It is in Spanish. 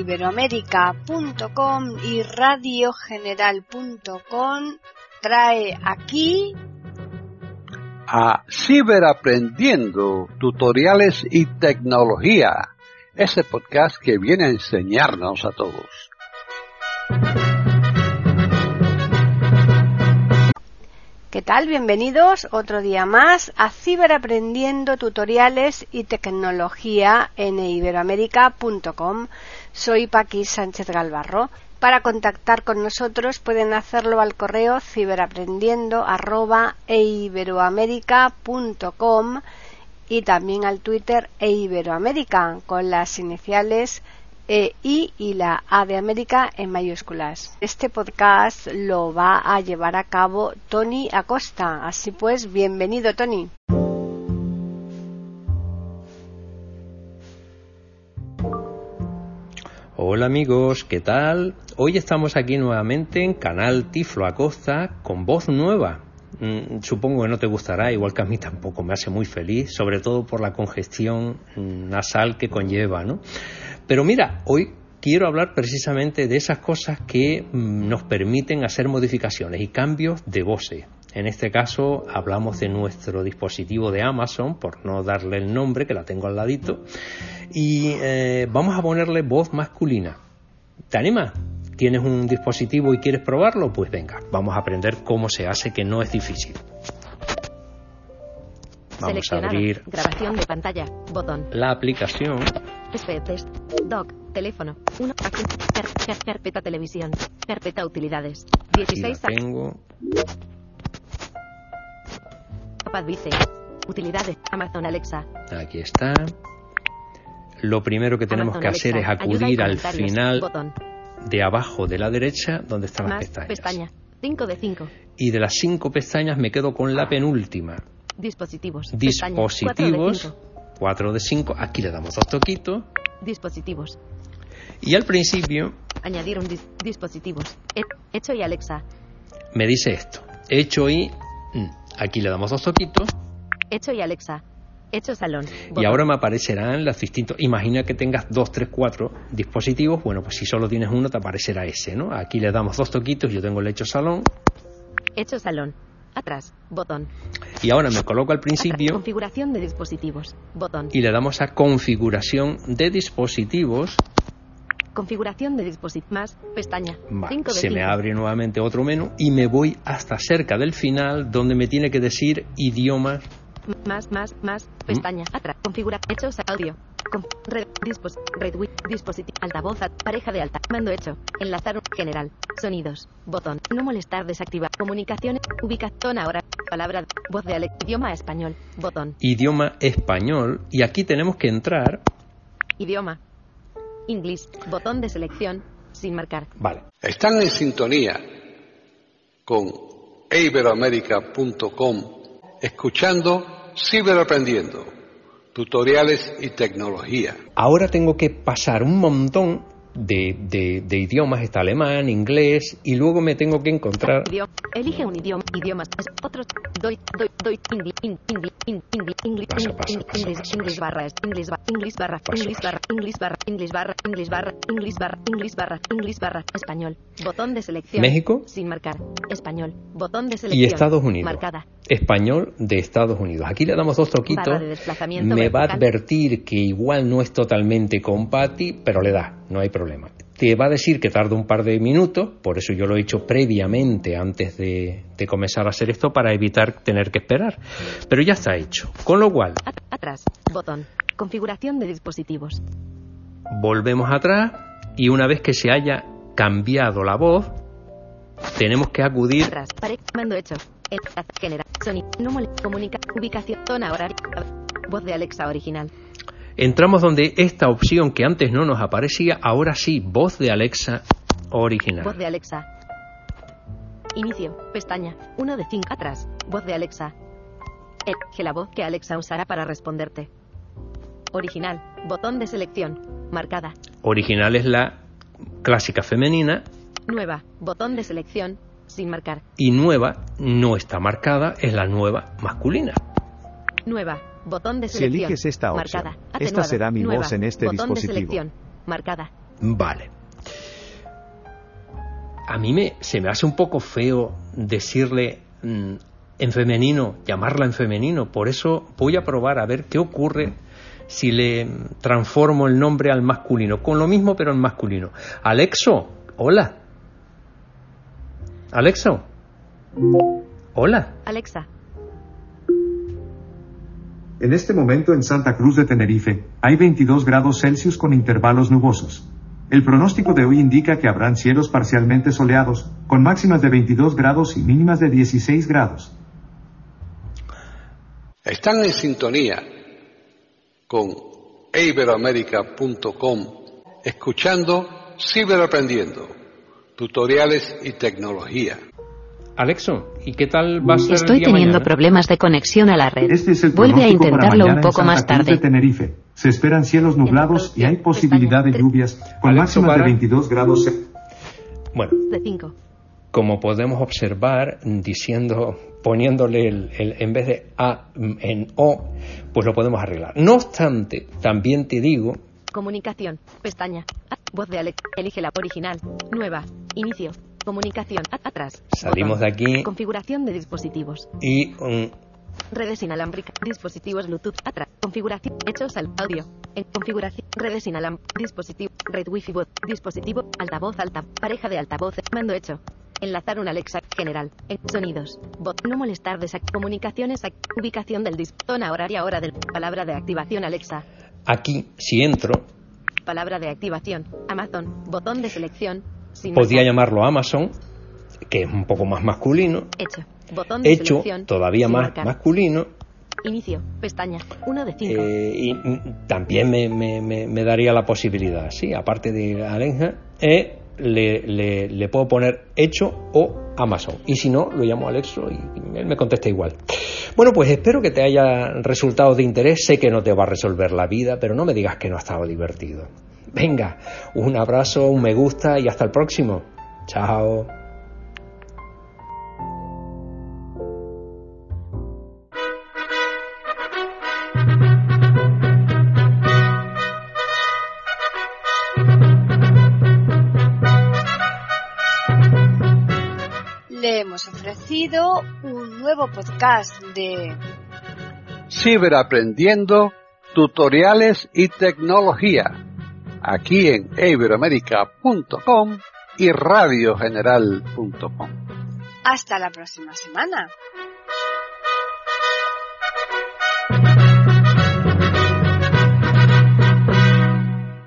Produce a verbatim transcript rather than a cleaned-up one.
iberoamérica punto com y radio general punto com trae aquí a Ciberaprendiendo, tutoriales y tecnología, ese podcast que viene a enseñarnos a todos. ¿Qué tal? Bienvenidos otro día más a Ciberaprendiendo, tutoriales y tecnología en iberoamérica punto com. Soy Paqui Sánchez Galvarro. Para contactar con nosotros pueden hacerlo al correo ciberaprendiendo arroba iberoamérica punto com y también al Twitter eiberoamérica con las iniciales E I y la A de América en mayúsculas. Este podcast lo va a llevar a cabo Tony Acosta. Así pues, bienvenido, Tony. Hola amigos, ¿qué tal? Hoy estamos aquí nuevamente en Canal Tiflo Acosta con voz nueva. Mm, supongo que no te gustará, igual que a mí tampoco, me hace muy feliz, sobre todo por la congestión nasal que conlleva, ¿no? Pero mira, hoy quiero hablar precisamente de esas cosas que mm, nos permiten hacer modificaciones y cambios de voces. En este caso hablamos de nuestro dispositivo de Amazon, por no darle el nombre, que la tengo al ladito, y eh, vamos a ponerle voz masculina. ¿Te animas? ¿Tienes un dispositivo y quieres probarlo? Pues venga, vamos a aprender cómo se hace, que no es difícil. Vamos a abrir grabación de pantalla, botón. La aplicación. Test, doc, teléfono, uno, aquí, car, car, carpeta televisión, carpeta utilidades, dieciséis. Aquí la tengo. iPad Vice, utilidades, Amazon Alexa. Aquí está. Lo primero que tenemos Amazon que hacer Alexa, es acudir al comentarios, final botón. De abajo de la derecha, donde están Más, las pestañas. pestaña, cinco de cinco. Y de las cinco pestañas me quedo con la penúltima. Dispositivos. Dispositivos. cuatro de cinco. Aquí le damos dos toquitos. Dispositivos. Y al principio. Añadir un dis- dispositivos. He- hecho y Alexa. Me dice esto. Hecho y. Aquí le damos dos toquitos. Hecho y Alexa. Hecho salón. Y ahora me aparecerán los distintos. Imagina que tengas dos, tres, cuatro dispositivos. Bueno, pues si solo tienes uno, te aparecerá ese, ¿no? Aquí le damos dos toquitos. Yo tengo el hecho salón. Hecho salón. Atrás. Botón. Y ahora me coloco al principio. Atrás. Configuración de dispositivos. Botón. Y le damos a configuración de dispositivos. Configuración de dispositivos. Más. Pestaña. Vale, cinco de se cinco. me abre nuevamente otro menú. Y me voy hasta cerca del final, donde me tiene que decir idioma. Más, más, más, pestaña, atrás, configura, hechos, audio, con, red, dispos, red, wi- dispositivo, altavoz, at- pareja de alta, mando hecho, enlazar, general, sonidos, botón, no molestar, desactivar, comunicaciones, ubicación ahora, palabra, voz de Alex, idioma español, botón, Idioma español. Y aquí tenemos que entrar. idioma, inglés, botón de selección, sin marcar. Vale. Están en sintonía con iberoamérica punto com, escuchando Ciberaprendiendo, tutoriales y tecnología. Ahora tengo que pasar un montón de, de, de idiomas. Está alemán, inglés, y luego me tengo que encontrar. Idioma, elige un idioma, idiomas, es, otros, doy, doy, doy, inglés, inglés, inglés, inglés, Paso, paso, paso, inglés, paso, inglés paso. barra, inglés barra, inglés barra, Paso, inglés paso. barra, inglés barra, inglés barra, inglés barra, inglés barra, inglés barra, inglés barra, español, botón de selección. México. Sin marcar, español, botón de selección. Y Estados Unidos. Marcada. Español de Estados Unidos. Aquí le damos dos toquitos. Barra de desplazamiento Me va a vertical. advertir que igual no es totalmente compati, pero le da, no hay problema. Te va a decir que tarda un par de minutos, por eso yo lo he hecho previamente antes de, de comenzar a hacer esto, para evitar tener que esperar. Pero ya está hecho. Con lo cual, At- atrás, botón, configuración de dispositivos. volvemos atrás y una vez que se haya cambiado la voz, tenemos que acudir. Atrás, pare, mando hecho, enlace, general, sonido, no molesta, comunica, ubicación, zona horaria, voz de Alexa original. Entramos donde esta opción que antes no nos aparecía, ahora sí, voz de Alexa original. Voz de Alexa. Inicio, pestaña, uno de cinco, atrás, voz de Alexa. Elige la voz que Alexa usará para responderte. Original, botón de selección, marcada. Original es la clásica femenina. Nueva, botón de selección, sin marcar. Y nueva no está marcada, es la nueva masculina. Nueva, botón de Si selección. eliges esta opción, marcada. esta será mi Nueva, voz en este botón dispositivo. de selección, marcada. Vale. A mí me, se me hace un poco feo decirle mmm, en femenino, llamarla en femenino. Por eso voy a probar a ver qué ocurre si le transformo el nombre al masculino. Con lo mismo, pero en masculino. Alexo, hola. Alexo. Hola. Alexa. En este momento en Santa Cruz de Tenerife, hay veintidós grados Celsius con intervalos nubosos. El pronóstico de hoy indica que habrán cielos parcialmente soleados, con máximas de veintidós grados y mínimas de dieciséis grados. Están en sintonía con iberoamerica punto com, escuchando Ciberaprendiendo, tutoriales y tecnología. Alexo, ¿y qué tal va a ser Estoy el día teniendo mañana? problemas de conexión a la red. Este es el Vuelve a pronóstico para intentarlo mañana un poco en más Santa Cruz tarde. de Tenerife. Se esperan cielos nublados y hay posibilidad de lluvias, con Alexo, máximas de para. veintidós grados Celsius. Bueno, De cinco. como podemos observar, diciendo, poniéndole el, el, en vez de A en O, pues lo podemos arreglar. No obstante, también te digo... Comunicación. Pestaña. A- Voz de Alex. Elige la original. Nueva. Inicio. Comunicación. A- atrás. Salimos Botón. de aquí. Configuración de dispositivos. Y um, Redes inalámbricas. Dispositivos Bluetooth. Atrás. Configuración. Hechos al audio. En configuración. Redes inalámbricas. Dispositivo. Red Wi-Fi bot. Dispositivo. Altavoz alta. Pareja de altavoces. Mando hecho. Enlazar una Alexa. General. En sonidos. Bot. No molestar. Desac. Comunicaciones. Ac- Ubicación del disp. Zona horaria. Hora del. Palabra de activación Alexa. aquí, si entro, Palabra de activación. Amazon. Botón de selección. Sin podría marcar. llamarlo Amazon, que es un poco más masculino. Hecho. Botón de Hecho, selección. todavía sin más marcar. masculino. Inicio. Pestaña. uno de cinco. Eh, y mm, también me, me, me, me daría la posibilidad, sí, aparte de Alexa, eh, le, le, le puedo poner hecho o Amazon. Y si no, lo llamo Alexo y él me contesta igual. Bueno, pues espero que te haya resultado de interés. Sé que no te va a resolver la vida, pero no me digas que no ha estado divertido. Venga, un abrazo, un me gusta y hasta el próximo. Chao. Le hemos ofrecido un nuevo podcast de Ciberaprendiendo, tutoriales y tecnología, aquí en iberoamerica punto com y radio general punto com. Hasta la próxima semana.